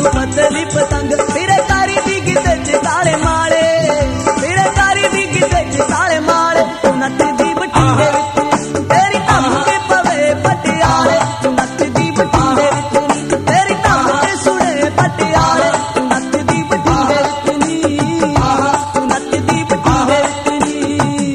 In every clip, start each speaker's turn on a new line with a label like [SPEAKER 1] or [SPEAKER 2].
[SPEAKER 1] तू पतली पतंग फिरे कारी दी गिद्दे च काले माले फिरे कारी दी गिद्दे च काले माले तू नचदी बठिंडे विच तेरी धम के पवे पटियाले तू नचदी बठिंडे विच तेरी धम के सुने पटियाले तू नचदी बठिंडे विच नी तू नचदी बठिंडे विच नी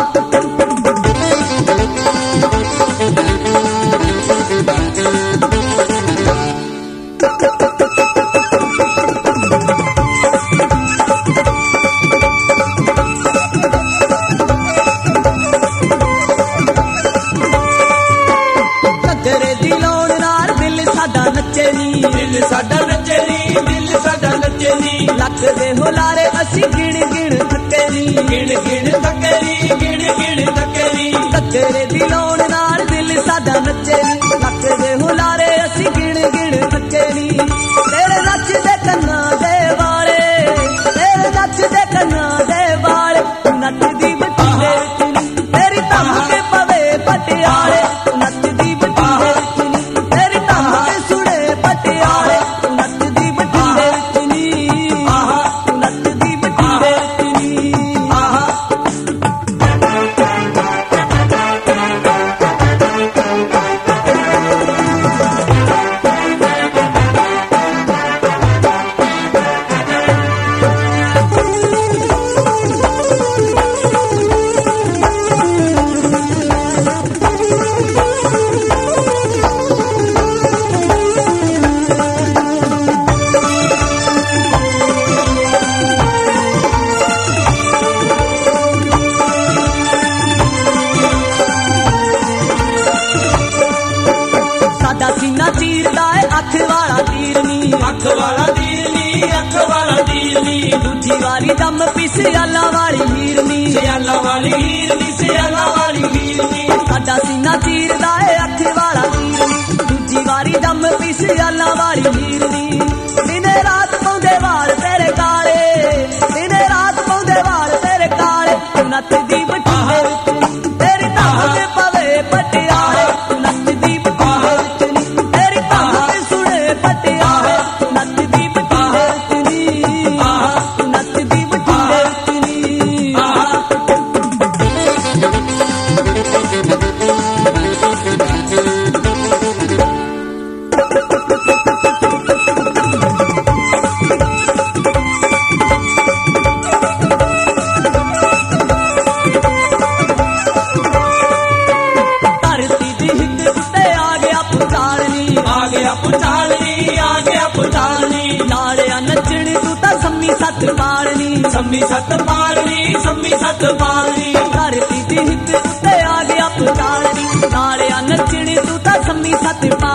[SPEAKER 2] दिल साडा नचे नी दिल साडा नचे नी
[SPEAKER 1] लख दे हुलारे असी गिण गिण थके नी
[SPEAKER 2] गिण गिण थके नी गिण गिण थके नी
[SPEAKER 1] तेरे दिलों नाल दिल साडा नचे नी लख दे हुलारे असी गिण गिण थके नी तेरे नच दे कन्ना दे वाले तेरे नच दे कन्ना दे वाले नचदी बठिंडे विच नी तेरी धम के पवे पटियाले नचदी बठिंडे विच नी तेरी धम के सुने पटियाले नचदी बठिंडे विच नी नचदी बठिंडे विच नी सीना चीरदा है अख वाला तीर नी
[SPEAKER 2] अख वाला तीर नी अख वाला तीर नी
[SPEAKER 1] दूजी वारी दम पी सियाला वाली हीर नी
[SPEAKER 2] सियाला वाली हीर नी सियाला वाली हीर नी
[SPEAKER 1] साडा सीना चीरदा है अख वाला तीर नी दूजी वारी दम पी सियाला वाली हीर नी दिने रात पौंदे वाल तेरे काले दिने रात पौंदे वाल तेरे काले नचदी बठिंडे विच तेरी धम के पवे पटियाले नचदी बठिंडे विच नी तेरी धम के सुने पटियाले नचदी बठिंडे विच नी नचदी बठिंडे विच नी धरती दी हिंद उत्ते आ गया पुचालनी
[SPEAKER 2] आ गया पुचालनी आ गया पुचालनी
[SPEAKER 1] नालिया नचनी तू तां सम्मी सत पालनी
[SPEAKER 2] सम्मी सत पालनी सम्मी सत पालनी
[SPEAKER 1] धरती दी हिंद उत्ते आ गया पुचालनी नालिया नचनी तू तां सम्मी सत